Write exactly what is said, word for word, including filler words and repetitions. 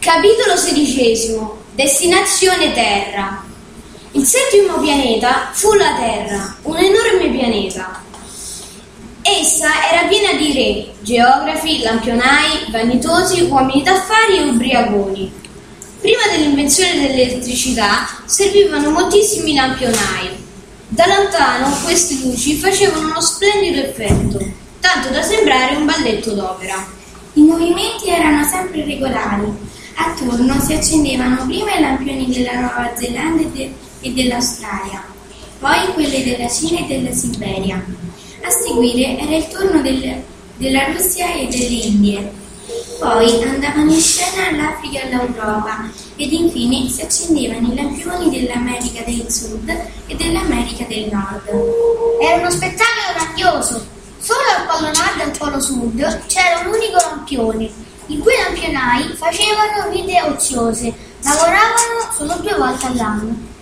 Capitolo sedicesimo. Destinazione Terra. Il settimo pianeta fu la Terra, un enorme pianeta. Essa era piena di re, geografi, lampionai, vanitosi, uomini d'affari e ubriaconi. Prima dell'invenzione dell'elettricità servivano moltissimi lampionai. Da lontano queste luci facevano uno splendido effetto, tanto da sembrare un balletto d'opera. I movimenti erano sempre regolari. Attorno si accendevano prima i lampioni della Nuova Zelanda e, de- e dell'Australia, poi quelli della Cina e della Siberia. A seguire era il turno del- della Russia e delle Indie. Poi andavano in scena l'Africa e l'Europa ed infine si accendevano i lampioni dell'America del Sud e dell'America del Nord. Era uno spettacolo grandioso. Solo al polo nord e al polo sud c'era un unico lampione. I cui lampionai facevano vite oziose, lavoravano solo due volte all'anno.